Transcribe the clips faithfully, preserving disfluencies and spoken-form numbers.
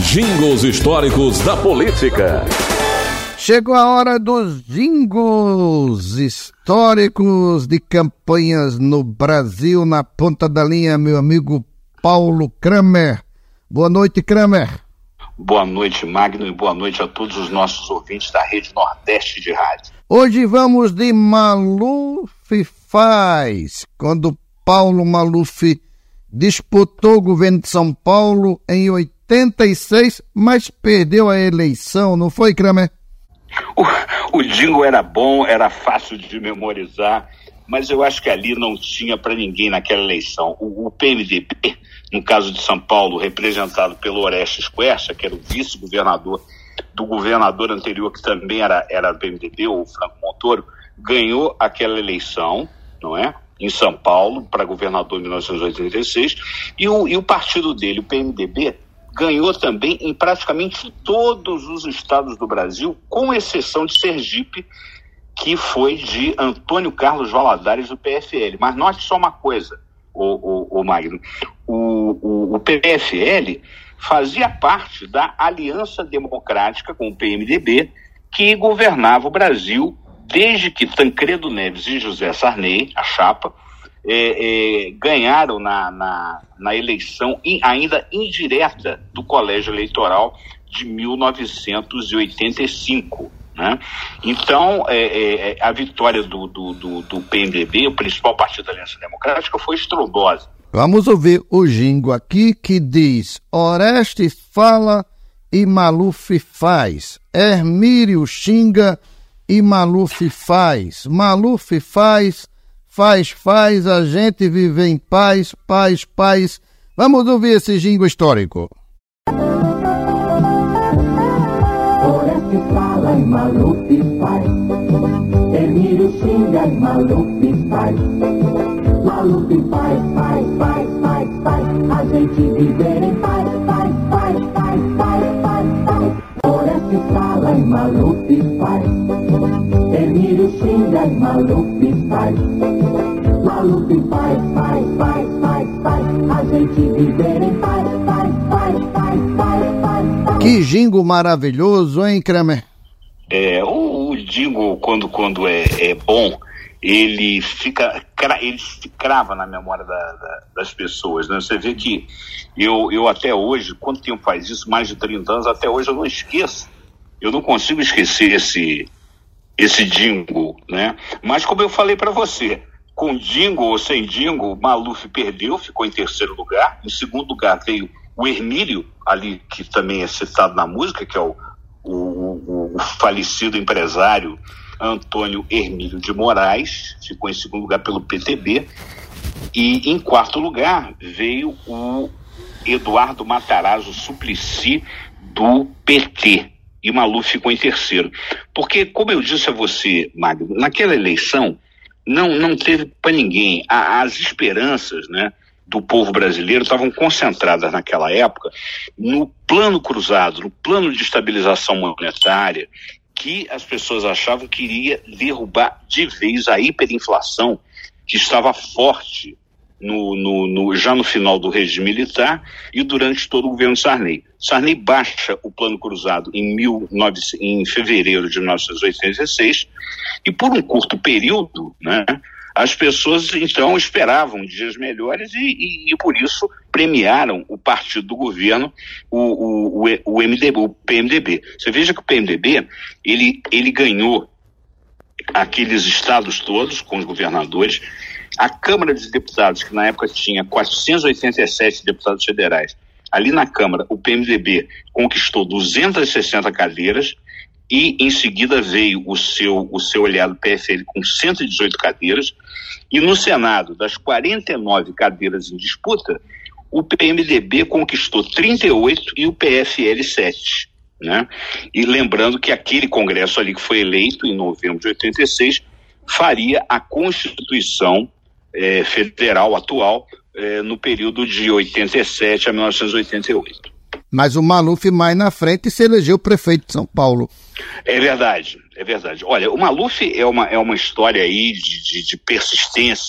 Jingles históricos da política. Chegou a hora dos jingles históricos de campanhas no Brasil. Na ponta da linha, meu amigo Paulo Kramer. Boa noite, Kramer. Boa noite, Magno, e boa noite a todos os nossos ouvintes da Rede Nordeste de Rádio. Hoje vamos de Maluf faz, quando Paulo Maluf disputou o governo de São Paulo em oitenta e seis, mas perdeu a eleição, não foi, Kramer? O, o jingle era bom, era fácil de memorizar, mas eu acho que ali não tinha para ninguém naquela eleição. O, o P M D B, no caso de São Paulo, representado pelo Orestes Quercia, que era o vice-governador do governador anterior, que também era, era do P M D B, o Franco Montoro, ganhou aquela eleição, não é? Em São Paulo, para governador em mil novecentos e oitenta e seis, e o, e o partido dele, o P M D B, ganhou também em praticamente todos os estados do Brasil, com exceção de Sergipe, que foi de Antônio Carlos Valadares, do P F L. Mas note só uma coisa, o, o, o Magno, o, o, o P F L fazia parte da Aliança Democrática com o P M D B, que governava o Brasil desde que Tancredo Neves e José Sarney, a chapa, é, é, ganharam na, na, na eleição in, ainda indireta do Colégio Eleitoral de mil novecentos e oitenta e cinco. Né? Então, é, é, a vitória do, do, do, do P M D B, o principal partido da Aliança Democrática, foi estrondosa. Vamos ouvir o jingle aqui que diz: Orestes fala e Maluf faz, Hermílio xinga e Maluf faz, Maluf faz, faz, faz, a gente vive em paz, paz, paz. Vamos ouvir esse jingle histórico. Orestes fala e Maluf faz, Hermílio xinga e Maluf faz, Maluf faz, faz, faz, faz, faz, a gente viver em paz, paz, paz, paz, paz, paz, paz. Orestes fala e Maluf faz, Hermílio xinga e Maluf faz, Maluf faz, faz, faz, faz, faz, a gente viver em paz, paz, paz, paz, paz, paz, paz. Que jingle maravilhoso, hein, Kramer? É, o, o jingle, quando, quando é, é bom, ele fica, ele se crava na memória da, da, das pessoas, né? Você vê que eu, eu até hoje, quanto tempo faz isso? Mais de trinta anos, até hoje eu não esqueço. Eu não consigo esquecer esse, esse jingle, né? Mas como eu falei para você, com jingle ou sem jingle, Maluf perdeu, ficou em terceiro lugar. Em segundo lugar veio o Hermílio, ali que também é citado na música, que é o, o, o, o falecido empresário Antônio Hermílio de Moraes, ficou em segundo lugar pelo P T B, e em quarto lugar veio o Eduardo Matarazzo Suplicy, do P T, e Maluf ficou em terceiro. Porque, como eu disse a você, Magno, naquela eleição não, não teve para ninguém. A, as esperanças, né, do povo brasileiro estavam concentradas naquela época no plano cruzado, no plano de estabilização monetária, que as pessoas achavam que iria derrubar de vez a hiperinflação que estava forte no, no, no, já no final do regime militar e durante todo o governo Sarney. Sarney baixa o plano cruzado em, mil e novecentos, em fevereiro de mil novecentos e oitenta e seis e por um curto período, né, as pessoas então esperavam dias melhores e, e, e por isso premiaram o partido do governo, o, o, o, M D B, o P M D B. Você veja que o P M D B, ele, ele ganhou aqueles estados todos com os governadores, a Câmara dos Deputados, que na época tinha quatrocentos e oitenta e sete deputados federais, ali na Câmara o P M D B conquistou duzentas e sessenta cadeiras, e em seguida veio o seu, o seu aliado P F L com cento e dezoito cadeiras, e no Senado, das quarenta e nove cadeiras em disputa, o P M D B conquistou trinta e oito e o P F L sete. Né? E lembrando que aquele Congresso ali que foi eleito em novembro de oitenta e seis faria a Constituição eh, Federal atual eh, no período de oitenta e sete a mil novecentos e oitenta e oito. Mas o Maluf mais na frente se elegeu prefeito de São Paulo. É verdade, é verdade. Olha, o Maluf é uma, é uma história aí de, de, de persistência,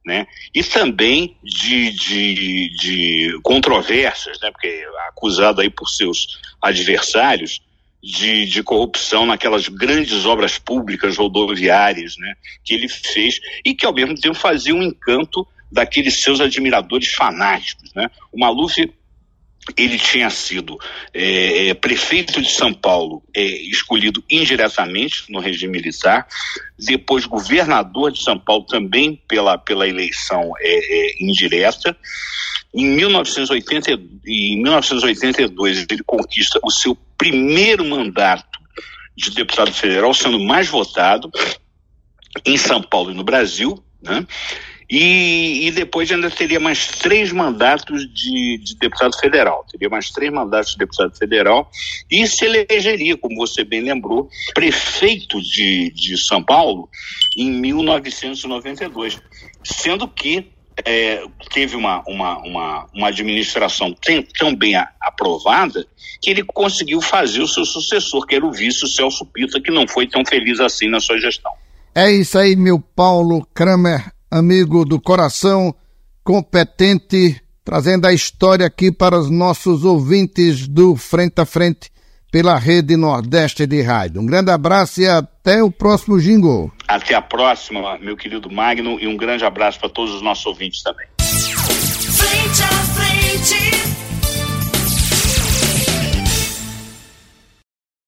né? E também de, de, de controvérsias, né? Porque acusado aí por seus adversários de, de corrupção naquelas grandes obras públicas rodoviárias, né? Que ele fez e que ao mesmo tempo fazia um encanto daqueles seus admiradores fanáticos, né? O Maluf, ele tinha sido é, prefeito de São Paulo, é, escolhido indiretamente no regime militar, depois governador de São Paulo também pela, pela eleição é, é, indireta. Em mil novecentos e oitenta, em mil novecentos e oitenta e dois ele conquista o seu primeiro mandato de deputado federal, sendo mais votado em São Paulo e no Brasil, né? E, e depois ainda teria mais três mandatos de, de deputado federal, teria mais três mandatos de deputado federal e se elegeria, como você bem lembrou, prefeito de, de São Paulo em mil novecentos e noventa e dois, sendo que é, teve uma, uma, uma, uma administração tão, tão bem a, aprovada que ele conseguiu fazer o seu sucessor, que era o vice, o Celso Pitta, que não foi tão feliz assim na sua gestão. É isso aí, meu Paulo Kramer, amigo do coração, competente, trazendo a história aqui para os nossos ouvintes do Frente a Frente pela Rede Nordeste de Rádio. Um grande abraço e até o próximo jingle. Até a próxima, meu querido Magno, e um grande abraço para todos os nossos ouvintes também. Frente a Frente.